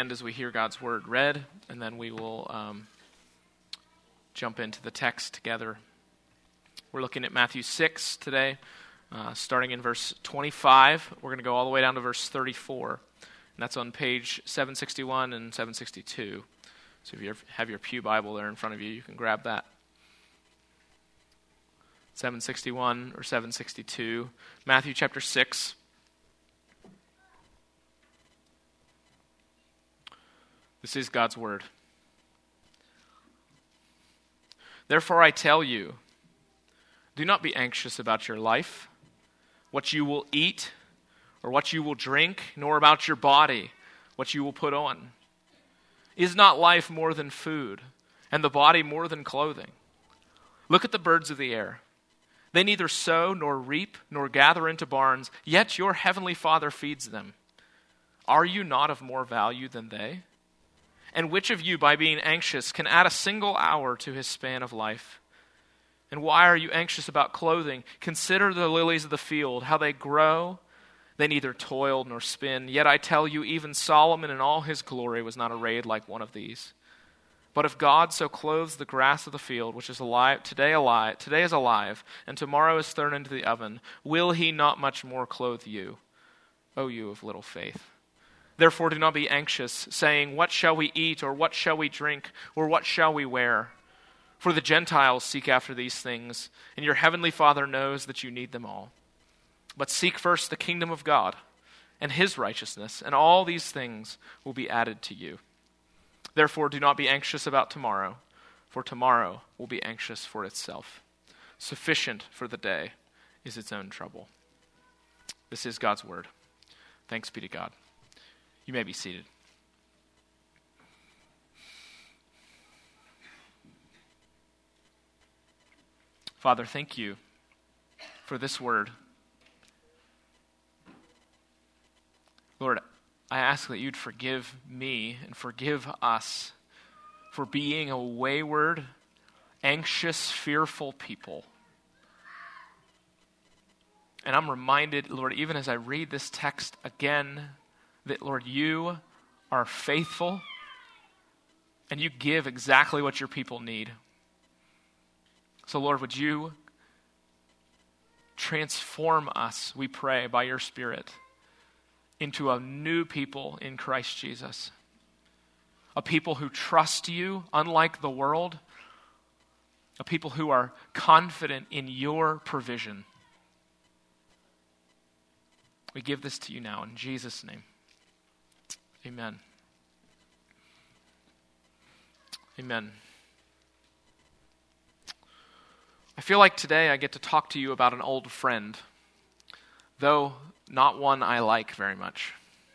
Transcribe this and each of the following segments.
stand as we hear God's word read, and then we will jump into the text together. We're looking at Matthew 6 today, starting in verse 25. We're going to go all the way down to verse 34, and that's on page 761 and 762. So if you have your pew Bible there in front of you, you can grab that. 761 or 762, Matthew chapter 6. This is God's word. Therefore I tell you, do not be anxious about your life, what you will eat or what you will drink, nor about your body, what you will put on. Is not life more than food, and the body more than clothing? Look at the birds of the air. They neither sow nor reap nor gather into barns, yet your heavenly Father feeds them. Are you not of more value than they? And which of you, by being anxious, can add a single hour to his span of life? And why are you anxious about clothing? Consider the lilies of the field, how they grow. They neither toil nor spin. Yet I tell you, even Solomon in all his glory was not arrayed like one of these. But if God so clothes the grass of the field, which is today is alive, and tomorrow is thrown into the oven, will he not much more clothe you, O you of little faith? Therefore do not be anxious, saying, what shall we eat, or what shall we drink, or what shall we wear? For the Gentiles seek after these things, and your heavenly Father knows that you need them all. But seek first the kingdom of God and his righteousness, and all these things will be added to you. Therefore do not be anxious about tomorrow, for tomorrow will be anxious for itself. Sufficient for the day is its own trouble. This is God's word. Thanks be to God. You may be seated. Father, thank you for this word. Lord, I ask that you'd forgive me and forgive us for being a wayward, anxious, fearful people. And I'm reminded, Lord, even as I read this text again, that, Lord, you are faithful and you give exactly what your people need. So, Lord, would you transform us, we pray, by your Spirit into a new people in Christ Jesus. A people who trust you, unlike the world. A people who are confident in your provision. We give this to you now in Jesus' name. Amen. Amen. I feel like today I get to talk to you about an old friend, though not one I like very much.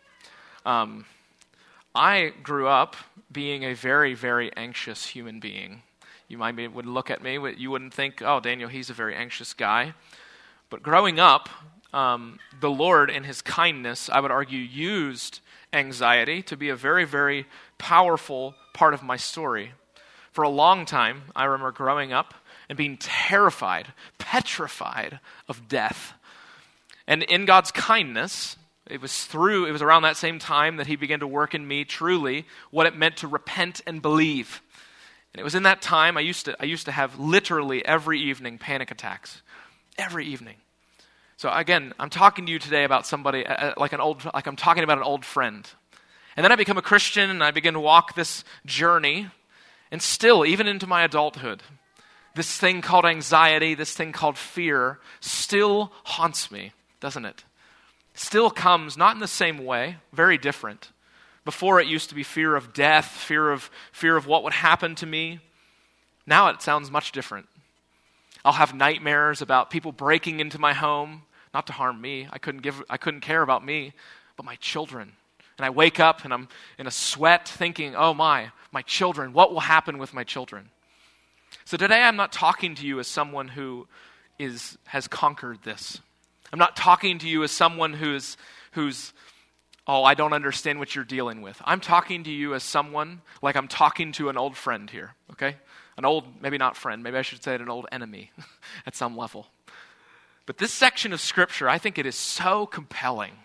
I grew up being a very, very anxious human being. You would look at me, you wouldn't think, oh, Daniel, he's a very anxious guy. But growing up, the Lord, in his kindness, I would argue, used anxiety to be a very, very powerful part of my story. For a long time, I remember growing up and being terrified, petrified of death. And in God's kindness, it was around that same time that he began to work in me truly what it meant to repent and believe. And it was in that time I used to have literally every evening panic attacks. Every evening. So again, I'm talking to you today about somebody like I'm talking about an old friend. And then I become a Christian and I begin to walk this journey. And still, even into my adulthood, this thing called anxiety, this thing called fear, still haunts me, doesn't it? Still comes, not in the same way, very different. Before it used to be fear of death, fear of what would happen to me. Now it sounds much different. I'll have nightmares about people breaking into my home, not to harm me. I couldn't care about me, but my children. And I wake up and I'm in a sweat thinking, oh my children, what will happen with my children? So today I'm not talking to you as someone who has conquered this. I'm not talking to you as someone who's oh, I don't understand what you're dealing with. I'm talking to you as someone like I'm talking to an old friend here, okay? An old, maybe not friend, maybe I should say an old enemy at some level. But this section of Scripture, I think it is so compelling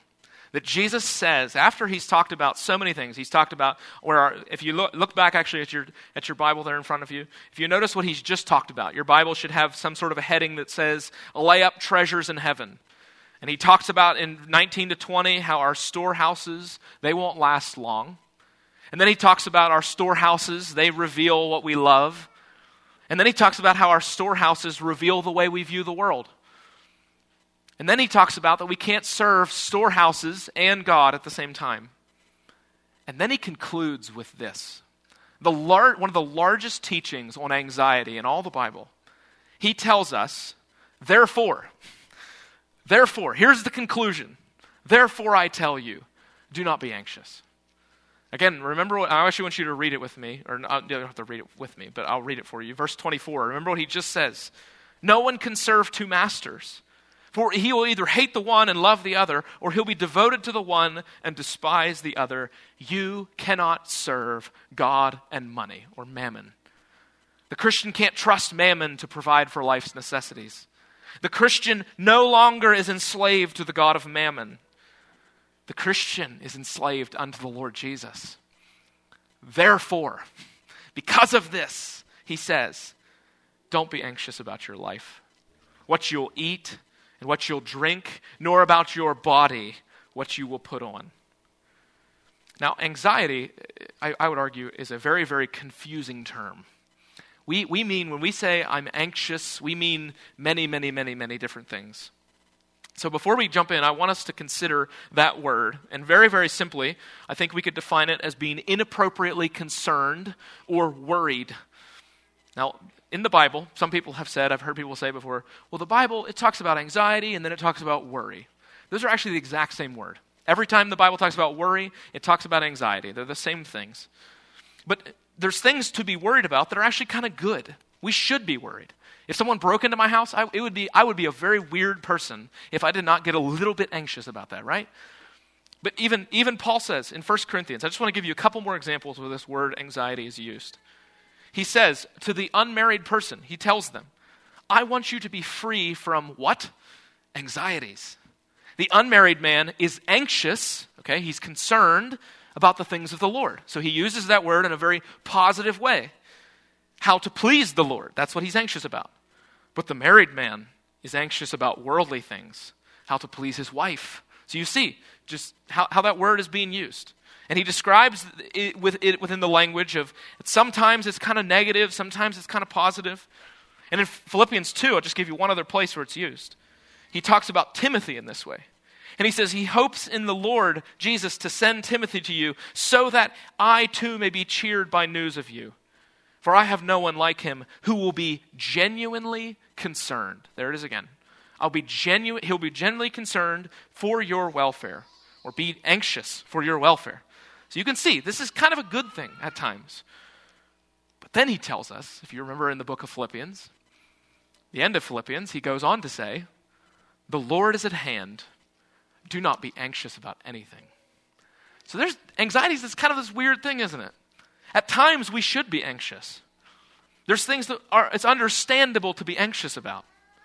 that Jesus says, after he's talked about so many things, he's talked about if you look back actually at your Bible there in front of you, if you notice what he's just talked about, your Bible should have some sort of a heading that says, lay up treasures in heaven. And he talks about in 19 to 20 how our storehouses, they won't last long. And then he talks about our storehouses, they reveal what we love. And then he talks about how our storehouses reveal the way we view the world. And then he talks about that we can't serve storehouses and God at the same time. And then he concludes with this. One of the largest teachings on anxiety in all the Bible. He tells us, therefore, here's the conclusion. Therefore I tell you, do not be anxious. Again, remember I actually want you to read it with me. You don't have to read it with me, but I'll read it for you. Verse 24, remember what he just says. No one can serve two masters. For he will either hate the one and love the other, or he'll be devoted to the one and despise the other. You cannot serve God and money, or mammon. The Christian can't trust mammon to provide for life's necessities. The Christian no longer is enslaved to the god of mammon. The Christian is enslaved unto the Lord Jesus. Therefore, because of this, he says, don't be anxious about your life, what you'll eat, and what you'll drink, nor about your body, what you will put on. Now, anxiety, I would argue, is a very, very confusing term. We mean, when we say I'm anxious, we mean many, many, many, many different things. So before we jump in, I want us to consider that word. And very, very simply, I think we could define it as being inappropriately concerned or worried. Now, in the Bible, some people have said, I've heard people say before, well, the Bible, it talks about anxiety and then it talks about worry. Those are actually the exact same word. Every time the Bible talks about worry, it talks about anxiety. They're the same things. But there's things to be worried about that are actually kind of good. We should be worried. If someone broke into my house, I would be a very weird person if I did not get a little bit anxious about that, right? But even Paul says in 1 Corinthians, I just want to give you a couple more examples where this word anxiety is used. He says to the unmarried person, he tells them, I want you to be free from what? Anxieties. The unmarried man is anxious, okay? He's concerned about the things of the Lord. So he uses that word in a very positive way. How to please the Lord. That's what he's anxious about. But the married man is anxious about worldly things. How to please his wife. So you see just how that word is being used. And he describes it within the language of sometimes it's kind of negative, sometimes it's kind of positive. And in Philippians 2, I'll just give you one other place where it's used. He talks about Timothy in this way. And he says he hopes in the Lord Jesus to send Timothy to you so that I too may be cheered by news of you. For I have no one like him who will be genuinely concerned. There it is again. He'll be genuinely concerned for your welfare, or be anxious for your welfare. So you can see, this is kind of a good thing at times. But then he tells us, if you remember in the book of Philippians, the end of Philippians, he goes on to say, the Lord is at hand. Do not be anxious about anything. So there's anxiety is kind of this weird thing, isn't it? At times we should be anxious. There's things that it's understandable to be anxious about.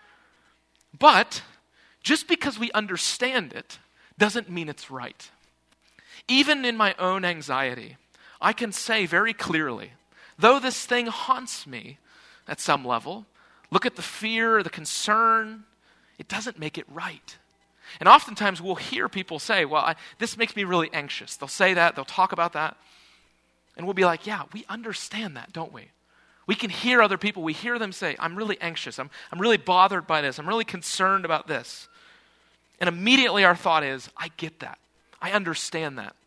But just because we understand it doesn't mean it's right. Even in my own anxiety, I can say very clearly, though this thing haunts me at some level, look at the fear, the concern, it doesn't make it right. And oftentimes we'll hear people say, well, this makes me really anxious. They'll say that, they'll talk about that. And we'll be like, yeah, we understand that, don't we? We can hear other people, we hear them say, I'm really anxious, I'm really bothered by this, I'm really concerned about this. And immediately our thought is, I get that. I understand that.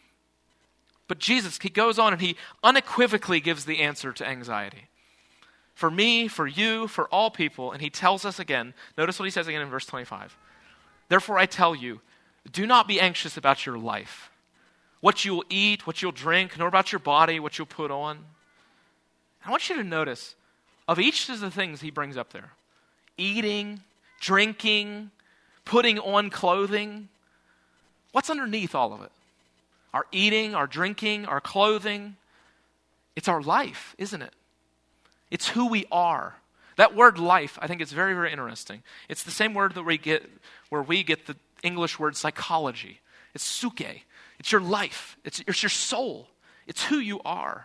But Jesus, he goes on and he unequivocally gives the answer to anxiety. For me, for you, for all people, and he tells us again, notice what he says again in verse 25. Therefore I tell you, do not be anxious about your life, what you will eat, what you'll drink, nor about your body, what you'll put on. I want you to notice, of each of the things he brings up there, eating, drinking, putting on clothing, what's underneath all of it? Our eating, our drinking, our clothing, it's our life, isn't it? It's who we are. That word life, I think it's very, very interesting. It's the same word that we get where we get the English word psychology. It's suke. It's your life. It's your soul. It's who you are.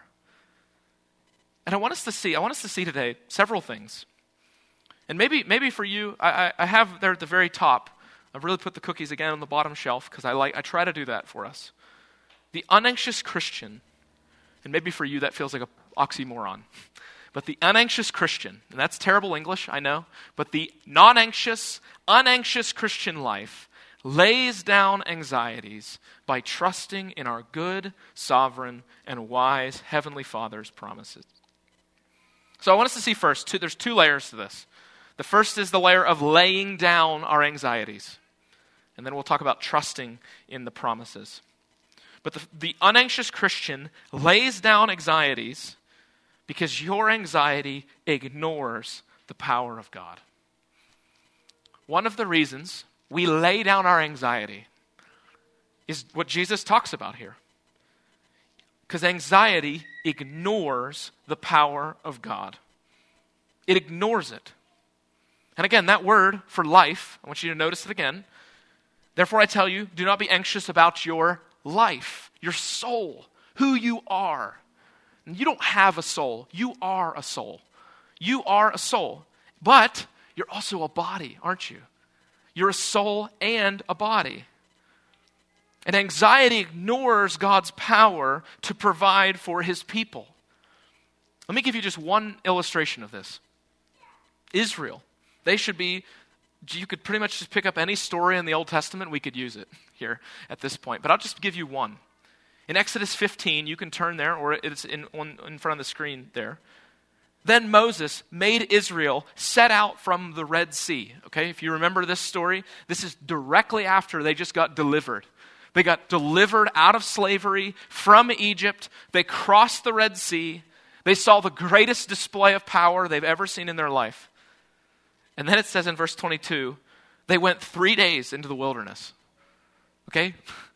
And I want us to see today several things. And maybe for you, I have there at the very top, I've really put the cookies again on the bottom shelf because I try to do that for us. The unanxious Christian, and maybe for you that feels like an oxymoron, but the unanxious Christian, and that's terrible English, I know, but the non-anxious, unanxious Christian life lays down anxieties by trusting in our good, sovereign, and wise Heavenly Father's promises. So I want us to see first, there's two layers to this. The first is the layer of laying down our anxieties. And then we'll talk about trusting in the promises. But the unanxious Christian lays down anxieties because your anxiety ignores the power of God. One of the reasons we lay down our anxiety is what Jesus talks about here. Because anxiety ignores the power of God. It ignores it. And again, that word for life, I want you to notice it again. Therefore I tell you, do not be anxious about your life, your soul, who you are. And you don't have a soul. You are a soul. You are a soul. But you're also a body, aren't you? You're a soul and a body. And anxiety ignores God's power to provide for his people. Let me give you just one illustration of this. Israel. They should be, you could pretty much just pick up any story in the Old Testament, we could use it here at this point. But I'll just give you one. In Exodus 15, you can turn there, or it's in front of the screen there. Then Moses made Israel set out from the Red Sea. Okay, if you remember this story, this is directly after they just got delivered. They got delivered out of slavery from Egypt. They crossed the Red Sea. They saw the greatest display of power they've ever seen in their life. And then it says in verse 22, they went 3 days into the wilderness. Okay?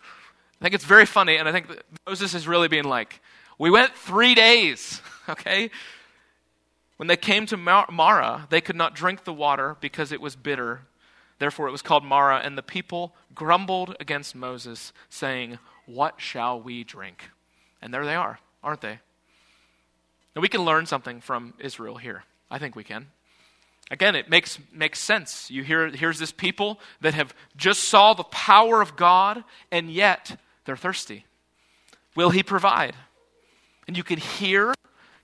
I think it's very funny, and I think that Moses is really being like, we went 3 days. Okay? When they came to Marah, they could not drink the water because it was bitter. Therefore it was called Marah, and the people grumbled against Moses, saying, what shall we drink? And there they are, aren't they? And we can learn something from Israel here. I think we can. Again, it makes sense. Here's this people that have just saw the power of God, and yet they're thirsty. Will he provide? And you can hear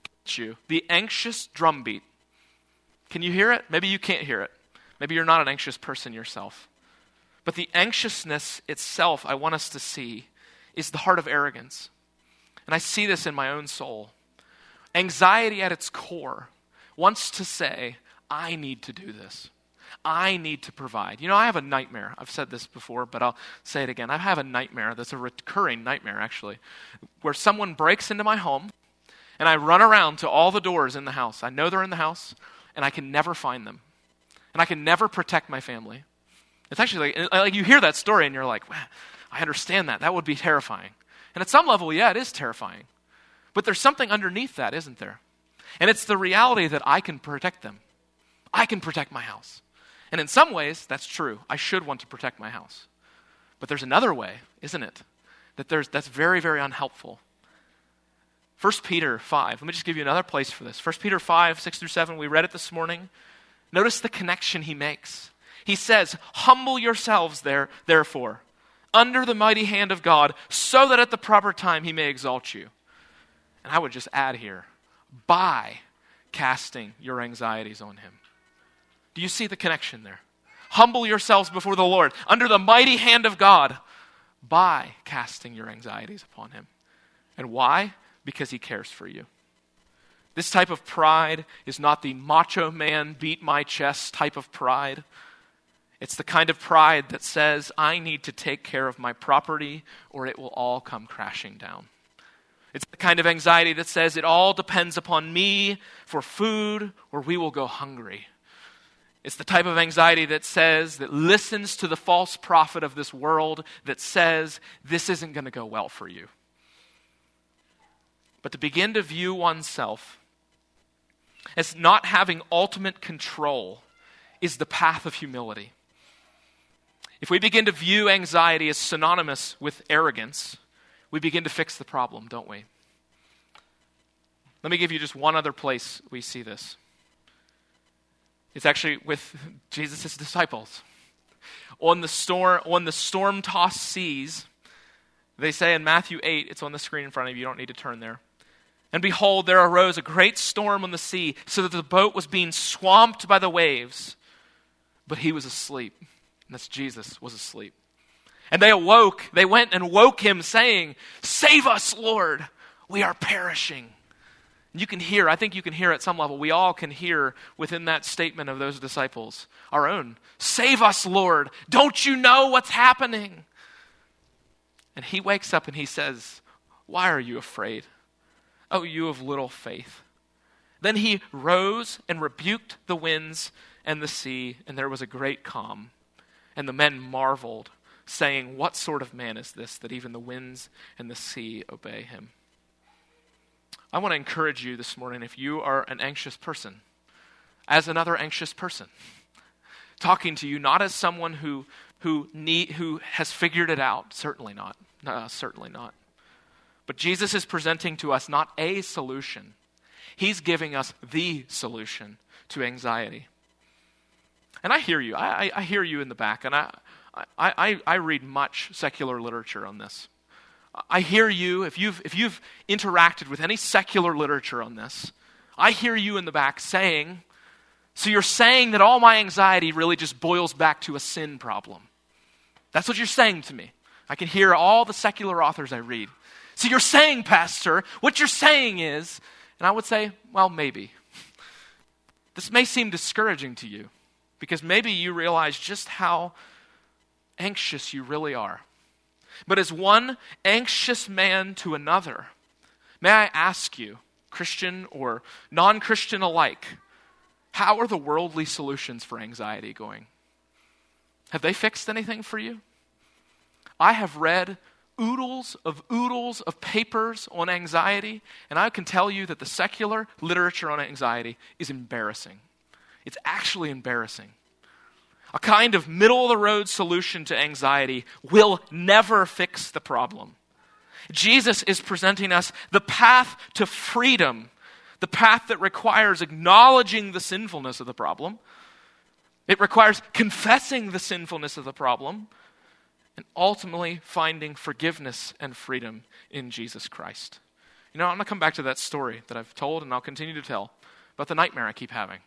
the anxious drumbeat. Can you hear it? Maybe you can't hear it. Maybe you're not an anxious person yourself. But the anxiousness itself, I want us to see, is the heart of arrogance. And I see this in my own soul. Anxiety at its core wants to say, I need to do this. I need to provide. You know, I have a nightmare. I've said this before, but I'll say it again. I have a nightmare that's a recurring nightmare, actually, where someone breaks into my home, and I run around to all the doors in the house. I know they're in the house, and I can never find them. And I can never protect my family. It's actually like you hear that story, and you're like, wow, I understand that. That would be terrifying. And at some level, yeah, it is terrifying. But there's something underneath that, isn't there? And it's the reality that I can protect them. I can protect my house. And in some ways, that's true. I should want to protect my house. But there's another way, isn't it? That's very, very unhelpful. 1 Peter 5. Let me just give you another place for this. 1 Peter 5, 6 through 7. We read it this morning. Notice the connection he makes. He says, humble yourselves therefore, under the mighty hand of God, so that at the proper time he may exalt you. And I would just add here, by casting your anxieties on him. Do you see the connection there? Humble yourselves before the Lord, under the mighty hand of God, by casting your anxieties upon him. And why? Because he cares for you. This type of pride is not the macho man, beat my chest type of pride. It's the kind of pride that says, I need to take care of my property or it will all come crashing down. It's the kind of anxiety that says it all depends upon me for food or we will go hungry. It's the type of anxiety that listens to the false prophet of this world that says, this isn't going to go well for you. But to begin to view oneself as not having ultimate control is the path of humility. If we begin to view anxiety as synonymous with arrogance, we begin to fix the problem, don't we? Let me give you just one other place we see this. It's actually with Jesus' disciples. On the storm-tossed seas, they say in Matthew 8, it's on the screen in front of you, you don't need to turn there. And behold, there arose a great storm on the sea, so that the boat was being swamped by the waves. But he was asleep. And that's Jesus was asleep. And they awoke, they went and woke him, saying, "Save us, Lord, we are perishing." And you can hear, I think you can hear at some level, we all can hear within that statement of those disciples, our own, "Save us, Lord, don't you know what's happening?" And he wakes up and he says, "Why are you afraid? Oh, you of little faith." Then he rose and rebuked the winds and the sea, and there was a great calm. And the men marveled, saying, "What sort of man is this, that even the winds and the sea obey him?" I want to encourage you this morning, if you are an anxious person, as another anxious person, talking to you not as someone who has figured it out, certainly not. Certainly not. But Jesus is presenting to us not a solution. He's giving us the solution to anxiety. And I hear you. I hear you in the back. And I read much secular literature on this. I hear you. If you've interacted with any secular literature on this, I hear you in the back saying, "So you're saying that all my anxiety really just boils back to a sin problem?" That's what you're saying to me. I can hear all the secular authors I read. "So you're saying, Pastor, what you're saying is," and I would say, well, maybe. This may seem discouraging to you, because maybe you realize just how anxious you really are. But as one anxious man to another, may I ask you, Christian or non-Christian alike, how are the worldly solutions for anxiety going? Have they fixed anything for you? I have read oodles of papers on anxiety, and I can tell you that the secular literature on anxiety is embarrassing. It's actually embarrassing. A kind of middle-of-the-road solution to anxiety will never fix the problem. Jesus is presenting us the path to freedom, the path that requires acknowledging the sinfulness of the problem. It requires confessing the sinfulness of the problem, and ultimately finding forgiveness and freedom in Jesus Christ. You know, I'm going to come back to that story that I've told, and I'll continue to tell, about the nightmare I keep having.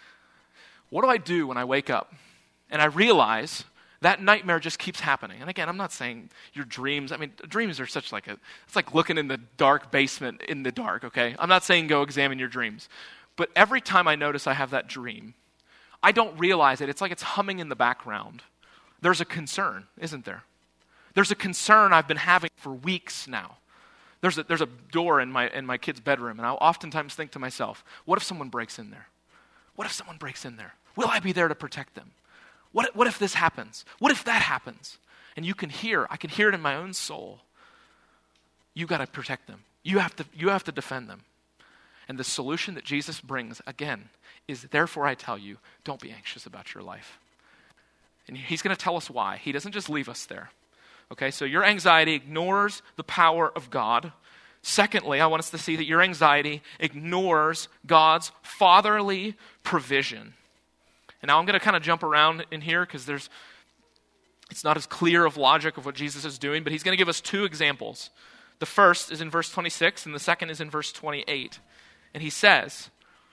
What do I do when I wake up and I realize that nightmare just keeps happening? And again, I'm not saying your dreams, dreams are it's like looking in the dark basement in the dark, okay? I'm not saying go examine your dreams. But every time I notice I have that dream, I don't realize it. It's like it's humming in the background. There's a concern, isn't there? There's a concern I've been having for weeks now. There's a door in my kid's bedroom, and I'll oftentimes think to myself, what if someone breaks in there? What if someone breaks in there? Will I be there to protect them? What if this happens? What if that happens? And I can hear it in my own soul. You got to protect them. You have to defend them. And the solution that Jesus brings, again, is therefore I tell you, don't be anxious about your life. And he's going to tell us why. He doesn't just leave us there. Okay, so your anxiety ignores the power of God. Secondly, I want us to see that your anxiety ignores God's fatherly provision. And now I'm going to kind of jump around in here because it's not as clear of logic of what Jesus is doing, but he's going to give us two examples. The first is in verse 26, and the second is in verse 28. And he says,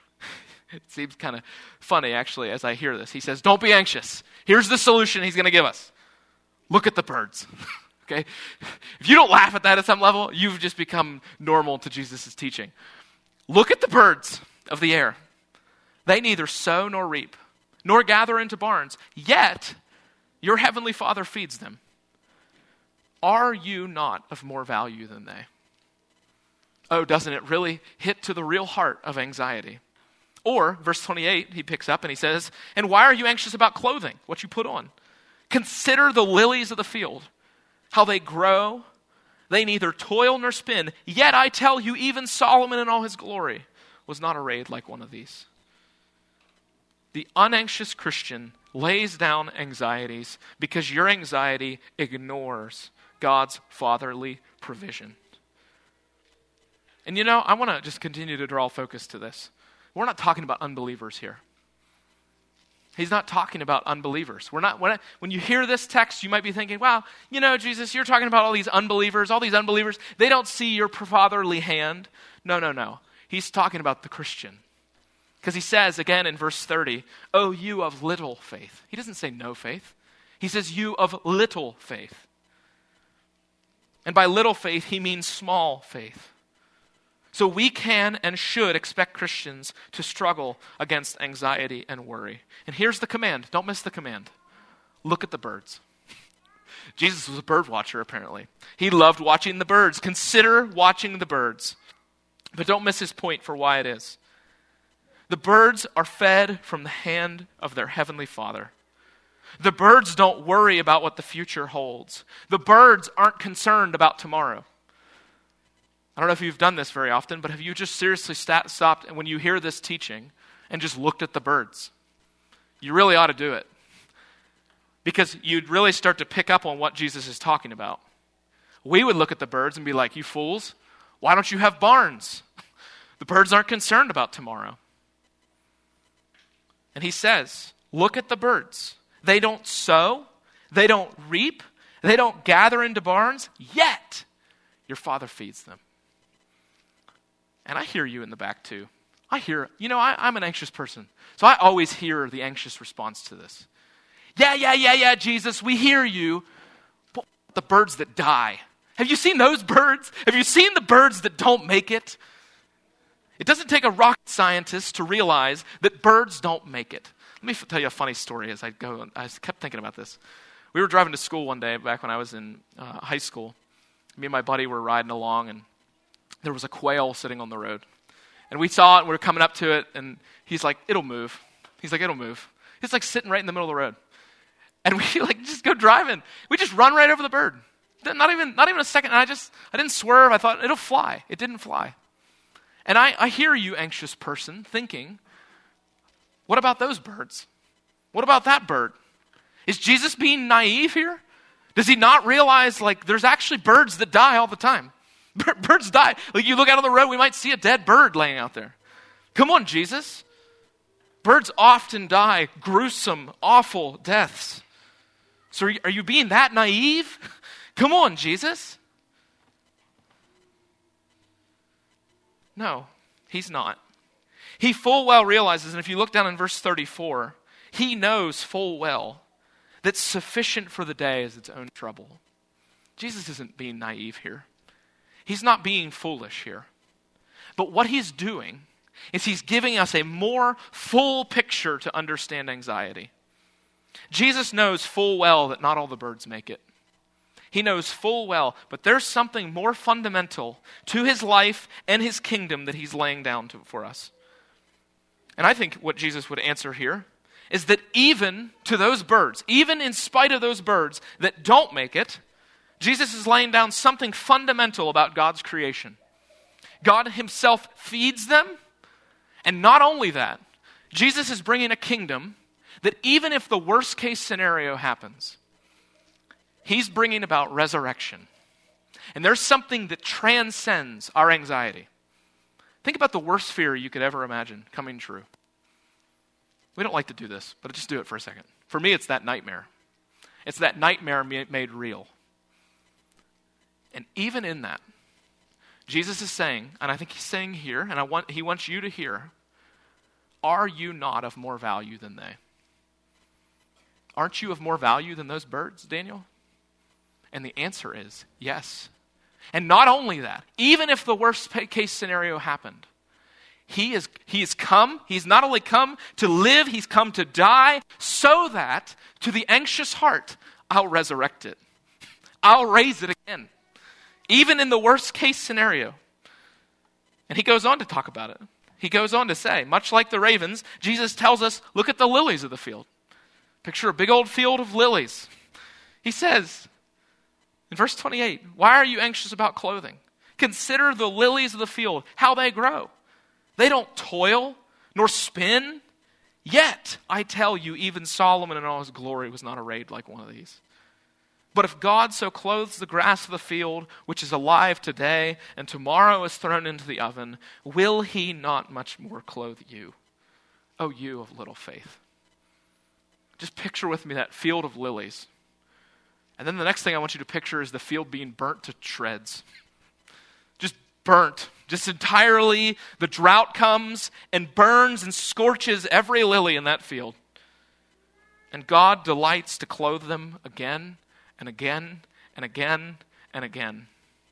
it seems kind of funny actually as I hear this. He says, don't be anxious. Here's the solution he's going to give us. Look at the birds. Okay? If you don't laugh at that at some level, you've just become normal to Jesus' teaching. Look at the birds of the air. They neither sow nor reap, nor gather into barns, yet your heavenly Father feeds them. Are you not of more value than they? Oh, doesn't it really hit to the real heart of anxiety? Or, verse 28, he picks up and he says, and why are you anxious about clothing, what you put on? Consider the lilies of the field, how they grow. They neither toil nor spin. Yet I tell you, even Solomon in all his glory was not arrayed like one of these. The unanxious Christian lays down anxieties because your anxiety ignores God's fatherly provision. And I want to just continue to draw focus to this. We're not talking about unbelievers here. He's not talking about unbelievers. When you hear this text, you might be thinking, wow, Jesus, you're talking about all these unbelievers. They don't see your fatherly hand. No. He's talking about the Christian. Because he says, again in verse 30, oh, you of little faith. He doesn't say no faith. He says, you of little faith. And by little faith, he means small faith. So we can and should expect Christians to struggle against anxiety and worry. And here's the command. Don't miss the command. Look at the birds. Jesus was a bird watcher, apparently. He loved watching the birds. Consider watching the birds. But don't miss his point for why it is. The birds are fed from the hand of their heavenly Father. The birds don't worry about what the future holds. The birds aren't concerned about tomorrow. I don't know if you've done this very often, but have you just seriously stopped when you hear this teaching and just looked at the birds? You really ought to do it. Because you'd really start to pick up on what Jesus is talking about. We would look at the birds and be like, you fools, why don't you have barns? The birds aren't concerned about tomorrow. And he says, look at the birds. They don't sow, they don't reap, they don't gather into barns, yet your Father feeds them. And I hear you in the back too. I'm an anxious person. So I always hear the anxious response to this. Yeah, Jesus, we hear you. But the birds that die. Have you seen those birds? Have you seen the birds that don't make it? It doesn't take a rocket scientist to realize that birds don't make it. Let me tell you a funny story as I go. I kept thinking about this. We were driving to school one day back when I was in high school. Me and my buddy were riding along, and there was a quail sitting on the road. And we saw it, and we were coming up to it, and he's like, it'll move. It'll move. It's like sitting right in the middle of the road. And we just go driving. We just run right over the bird. Not even a second. And I didn't swerve. I thought, it'll fly. It didn't fly. And I hear you, anxious person, thinking, what about those birds? What about that bird? Is Jesus being naive here? Does he not realize, there's actually birds that die all the time? Birds die. You look out on the road, we might see a dead bird laying out there. Come on, Jesus. Birds often die gruesome, awful deaths. So are you being that naive? Come on, Jesus. No, he's not. He full well realizes, and if you look down in verse 34, he knows full well that sufficient for the day is its own trouble. Jesus isn't being naive here. He's not being foolish here. But what he's doing is he's giving us a more full picture to understand anxiety. Jesus knows full well that not all the birds make it. He knows full well, but there's something more fundamental to his life and his kingdom that he's laying down for us. And I think what Jesus would answer here is that even to those birds, even in spite of those birds that don't make it, Jesus is laying down something fundamental about God's creation. God himself feeds them, and not only that, Jesus is bringing a kingdom that even if the worst case scenario happens, he's bringing about resurrection. And there's something that transcends our anxiety. Think about the worst fear you could ever imagine coming true. We don't like to do this, but just do it for a second. For me, it's that nightmare. It's that nightmare made real. And even in that, Jesus is saying, and I think he's saying here, and he wants you to hear, are you not of more value than they? Aren't you of more value than those birds, Daniel? And the answer is yes. And not only that, even if the worst case scenario happened, he's not only come to live, he's come to die, so that to the anxious heart, I'll resurrect it. I'll raise it again. Even in the worst case scenario. And he goes on to talk about it. He goes on to say, much like the ravens, Jesus tells us, look at the lilies of the field. Picture a big old field of lilies. He says, in verse 28, why are you anxious about clothing? Consider the lilies of the field, how they grow. They don't toil nor spin. Yet, I tell you, even Solomon in all his glory was not arrayed like one of these. But if God so clothes the grass of the field, which is alive today, and tomorrow is thrown into the oven, will he not much more clothe you, O you of little faith? Just picture with me that field of lilies. And then the next thing I want you to picture is the field being burnt to shreds. Just burnt. Just entirely, the drought comes and burns and scorches every lily in that field. And God delights to clothe them again and again and again and again.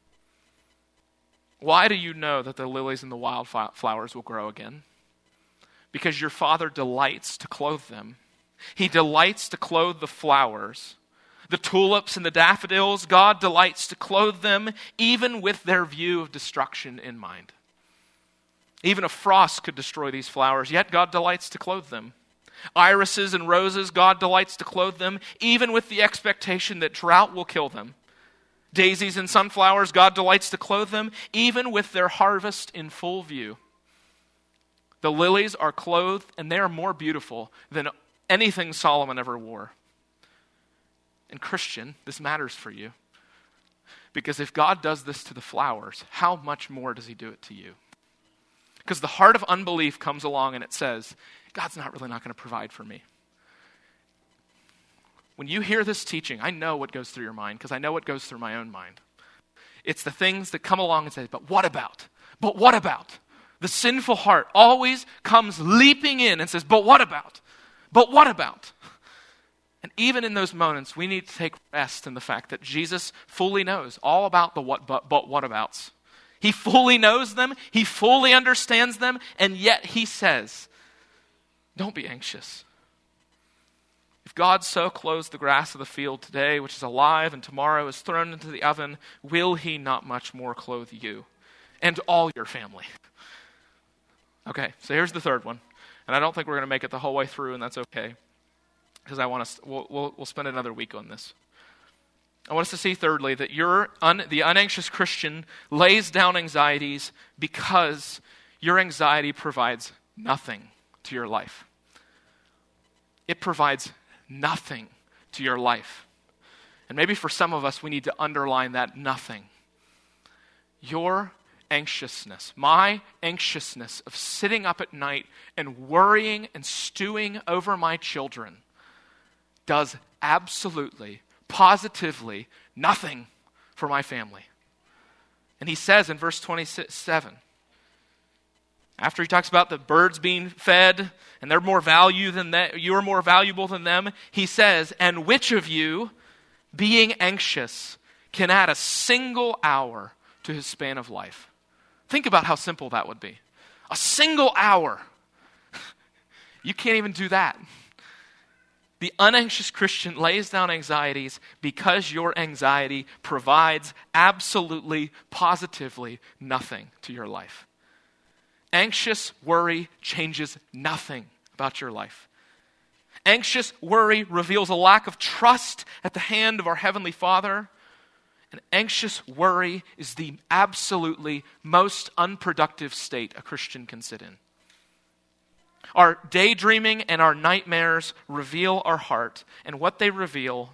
Why do you know that the lilies and the wildflowers will grow again? Because your Father delights to clothe them. He delights to clothe the flowers. The tulips and the daffodils, God delights to clothe them, even with their view of destruction in mind. Even a frost could destroy these flowers, yet God delights to clothe them. Irises and roses, God delights to clothe them, even with the expectation that drought will kill them. Daisies and sunflowers, God delights to clothe them, even with their harvest in full view. The lilies are clothed, and they are more beautiful than anything Solomon ever wore. And Christian, this matters for you. Because if God does this to the flowers, how much more does he do it to you? Because the heart of unbelief comes along and it says, God's not going to provide for me. When you hear this teaching, I know what goes through your mind because I know what goes through my own mind. It's the things that come along and say, but what about? But what about? The sinful heart always comes leaping in and says, but what about? But what about? And even in those moments, we need to take rest in the fact that Jesus fully knows all about the but what abouts. He fully knows them, he fully understands them, and yet he says, don't be anxious. If God so clothes the grass of the field today, which is alive, and tomorrow is thrown into the oven, will he not much more clothe you and all your family? Okay, so here's the third one. And I don't think we're going to make it the whole way through, and that's okay. Because we'll spend another week on this. I want us to see thirdly that the unanxious Christian lays down anxieties because your anxiety provides nothing to your life. It provides nothing to your life. And maybe for some of us we need to underline that nothing. Your anxiousness, my anxiousness of sitting up at night and worrying and stewing over my children does absolutely, positively nothing for my family. And he says in verse 27, after he talks about the birds being fed and they're more value than that, you're more valuable than them, he says, and which of you, being anxious, can add a single hour to his span of life? Think about how simple that would be. A single hour. You can't even do that. The unanxious Christian lays down anxieties because your anxiety provides absolutely, positively nothing to your life. Anxious worry changes nothing about your life. Anxious worry reveals a lack of trust at the hand of our Heavenly Father. And anxious worry is the absolutely most unproductive state a Christian can sit in. Our daydreaming and our nightmares reveal our heart. And what they reveal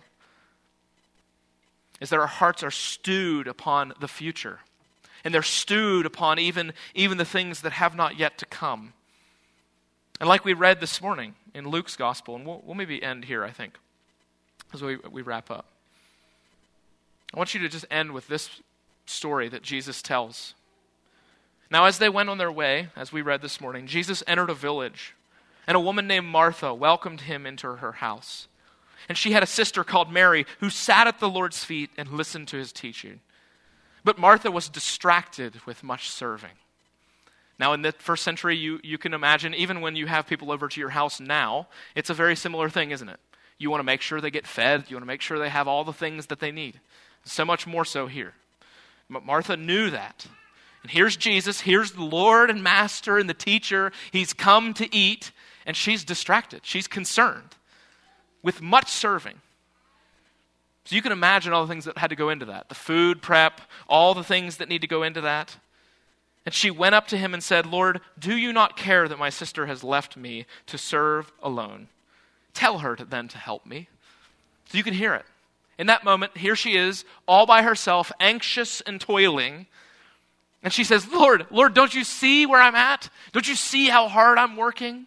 is that our hearts are stewed upon the future. And they're stewed upon even the things that have not yet to come. And like we read this morning in Luke's gospel, and we'll maybe end here, I think, as we wrap up. I want you to just end with this story that Jesus tells. Now, as they went on their way, as we read this morning, Jesus entered a village, and a woman named Martha welcomed him into her house. And she had a sister called Mary who sat at the Lord's feet and listened to his teaching. But Martha was distracted with much serving. Now, in the first century, you can imagine, even when you have people over to your house now, it's a very similar thing, isn't it? You want to make sure they get fed. You want to make sure they have all the things that they need. So much more so here. But Martha knew that. And here's Jesus, here's the Lord and Master and the teacher. He's come to eat, and she's distracted. She's concerned with much serving. So you can imagine all the things that had to go into that. The food prep, all the things that need to go into that. And she went up to him and said, Lord, do you not care that my sister has left me to serve alone? Tell her then to help me. So you can hear it. In that moment, here she is, all by herself, anxious and toiling. And she says, Lord, don't you see where I'm at? Don't you see how hard I'm working?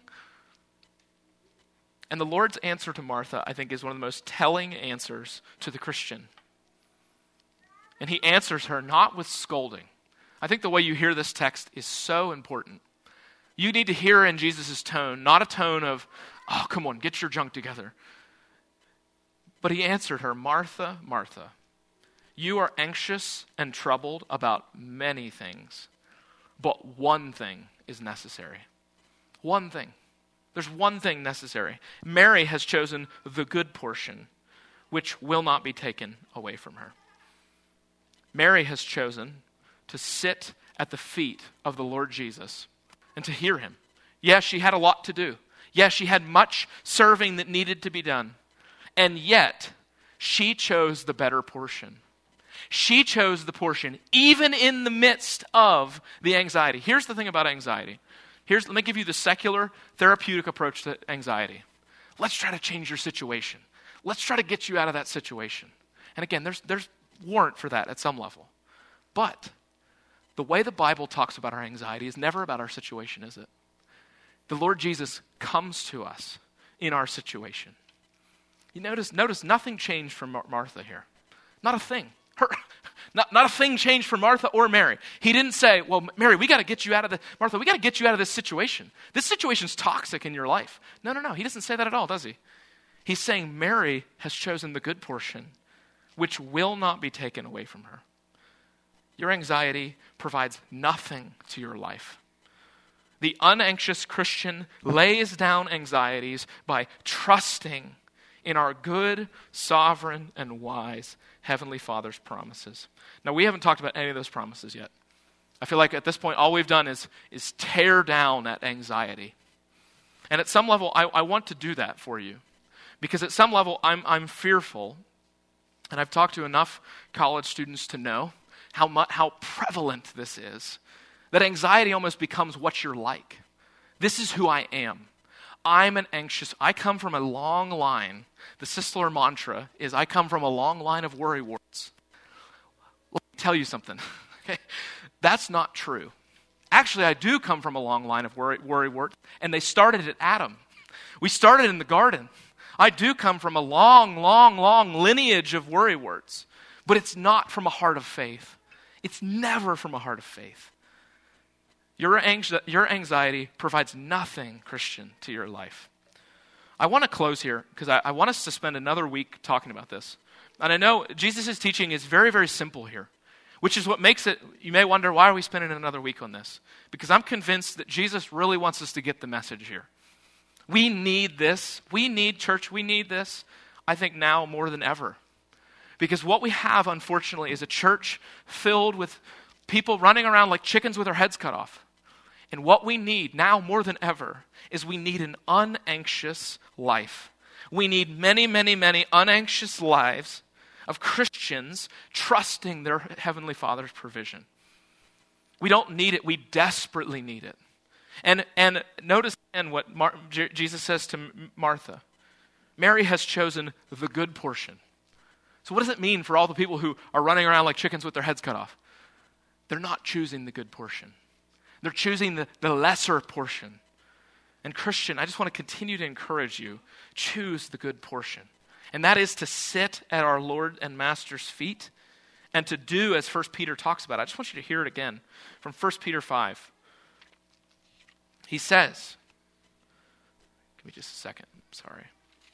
And the Lord's answer to Martha, I think, is one of the most telling answers to the Christian. And he answers her not with scolding. I think the way you hear this text is so important. You need to hear in Jesus' tone, not a tone of, oh, come on, get your junk together. But he answered her, Martha, Martha, you are anxious and troubled about many things, but one thing is necessary. One thing. There's one thing necessary. Mary has chosen the good portion, which will not be taken away from her. Mary has chosen to sit at the feet of the Lord Jesus and to hear him. Yes, she had a lot to do. Yes, she had much serving that needed to be done. And yet, she chose the better portion. She chose the portion, even in the midst of the anxiety. Here's the thing about anxiety. Let me give you the secular therapeutic approach to anxiety. Let's try to change your situation. Let's try to get you out of that situation. And again, there's warrant for that at some level. But the way the Bible talks about our anxiety is never about our situation, is it? The Lord Jesus comes to us in our situation. You notice nothing changed from Martha here. Not a thing. Not a thing changed for Martha or Mary. He didn't say, well, Mary, we got to get you out of Martha, we got to get you out of this situation. This situation's toxic in your life. No. He doesn't say that at all, does he? He's saying Mary has chosen the good portion, which will not be taken away from her. Your anxiety provides nothing to your life. The unanxious Christian lays down anxieties by trusting in our good, sovereign, and wise Heavenly Father's promises. Now, we haven't talked about any of those promises yet. I feel like at this point, all we've done is tear down that anxiety. And at some level, I want to do that for you. Because at some level, I'm fearful, and I've talked to enough college students to know how prevalent this is, that anxiety almost becomes what you're like. This is who I am. I come from a long line. The Sisler mantra is, I come from a long line of worrywarts. Let me tell you something. Okay? That's not true. Actually, I do come from a long line of worrywarts, and they started at Adam. We started in the garden. I do come from a long lineage of worrywarts, but it's not from a heart of faith. It's never from a heart of faith. Your anxiety provides nothing, Christian, to your life. I want to close here because I want us to spend another week talking about this. And I know Jesus' teaching is very, very simple here, which is what makes it, you may wonder, why are we spending another week on this? Because I'm convinced that Jesus really wants us to get the message here. We need this. Church, we need this, I think now more than ever. Because what we have, unfortunately, is a church filled with people running around like chickens with their heads cut off. And what we need now more than ever is we need an unanxious life. We need many, many, many unanxious lives of Christians trusting their Heavenly Father's provision. We don't need it. We desperately need it. And notice again what Jesus says to Martha. Mary has chosen the good portion. So what does it mean for all the people who are running around like chickens with their heads cut off? They're not choosing the good portion. They're choosing the lesser portion. And Christian, I just want to continue to encourage you, choose the good portion. And that is to sit at our Lord and Master's feet and to do as 1 Peter talks about. I just want you to hear it again from 1 Peter 5. He says, give me just a second, sorry.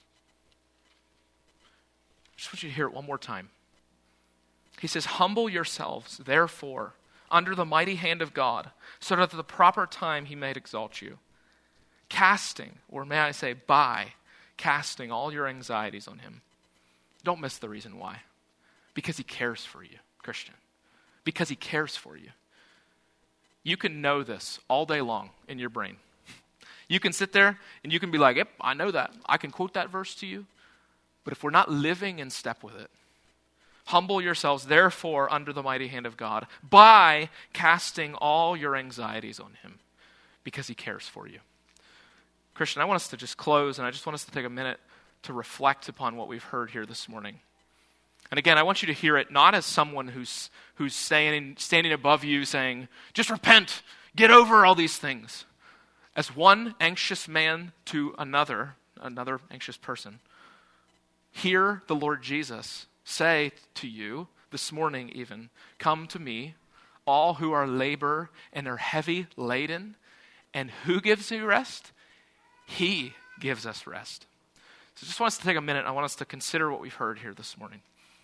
I just want you to hear it one more time. He says, humble yourselves, therefore, under the mighty hand of God, so that at the proper time he may exalt you. Casting, or may I say by, casting all your anxieties on him. Don't miss the reason why. Because he cares for you, Christian. Because he cares for you. You can know this all day long in your brain. You can sit there and you can be like, yep, I know that. I can quote that verse to you. But if we're not living in step with it, Humble yourselves, therefore, under the mighty hand of God, by casting all your anxieties on him, because he cares for you. Christian, I want us to just close, and I just want us to take a minute to reflect upon what we've heard here this morning. And again, I want you to hear it not as someone who's standing above you saying, just repent, get over all these things. As one anxious man to another anxious person, hear the Lord Jesus say to you this morning even, come to me, all who are labor and are heavy laden, and who gives you rest? He gives us rest. So I just want us to take a minute. I want us to consider what we've heard here this morning.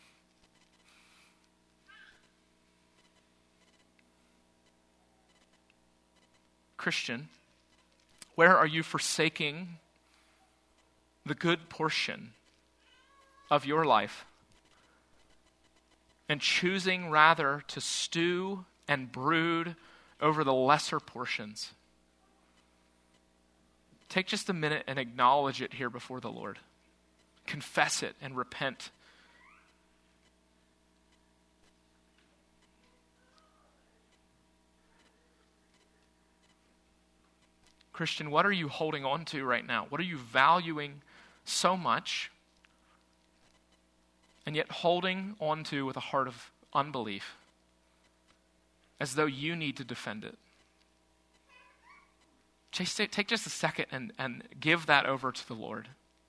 Christian, where are you forsaking the good portion of your life and choosing rather to stew and brood over the lesser portions? Take just a minute and acknowledge it here before the Lord. Confess it and repent. Christian, what are you holding on to right now? What are you valuing so much and yet holding on to with a heart of unbelief, as though you need to defend it? Take just a second and give that over to the Lord.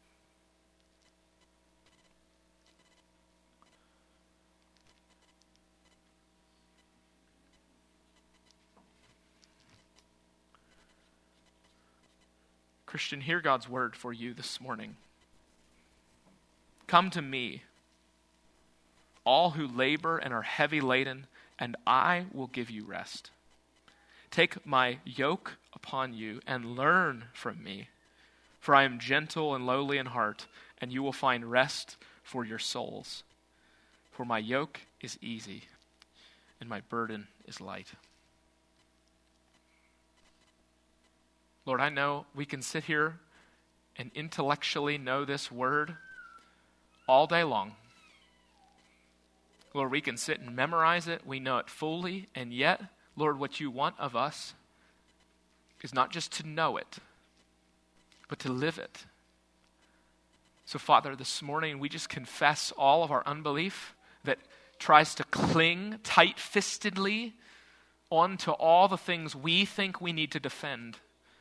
Christian, hear God's word for you this morning. Come to me, all who labor and are heavy laden, and I will give you rest. Take my yoke upon you and learn from me, for I am gentle and lowly in heart, and you will find rest for your souls. For my yoke is easy, and my burden is light. Lord, I know we can sit here and intellectually know this word all day long. Lord, we can sit and memorize it. We know it fully. And yet, Lord, what you want of us is not just to know it, but to live it. So, Father, this morning we just confess all of our unbelief that tries to cling tight-fistedly onto all the things we think we need to defend.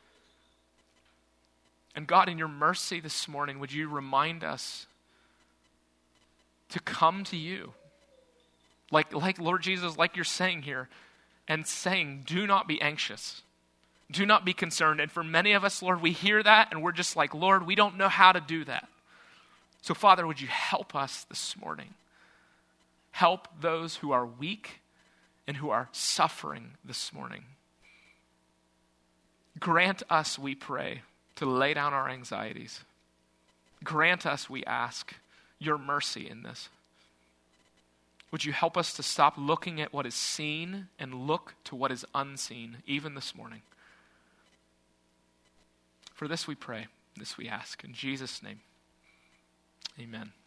And God, in your mercy this morning, would you remind us to come to you? Like Lord Jesus, like you're saying here, and saying, do not be anxious. Do not be concerned. And for many of us, Lord, we hear that and we're just like, Lord, we don't know how to do that. So Father, would you help us this morning? Help those who are weak and who are suffering this morning. Grant us, we pray, to lay down our anxieties. Grant us, we ask, your mercy in this. Would you help us to stop looking at what is seen and look to what is unseen, even this morning? For this we pray, this we ask. In Jesus' name, amen.